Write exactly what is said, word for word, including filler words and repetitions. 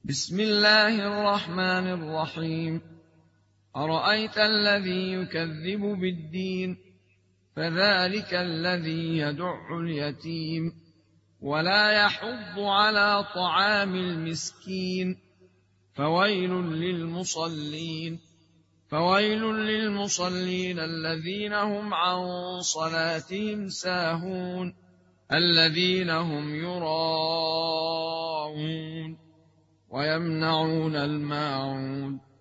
بسم الله الرحمن الرحيم. أرأيت الذي يكذب بالدين فذلك الذي يدع اليتيم ولا يحض على طعام المسكين فويل للمصلين فويل للمصلين الذين هم عن صلاتهم ساهون الذين هم يراءون ويمنعون الماعون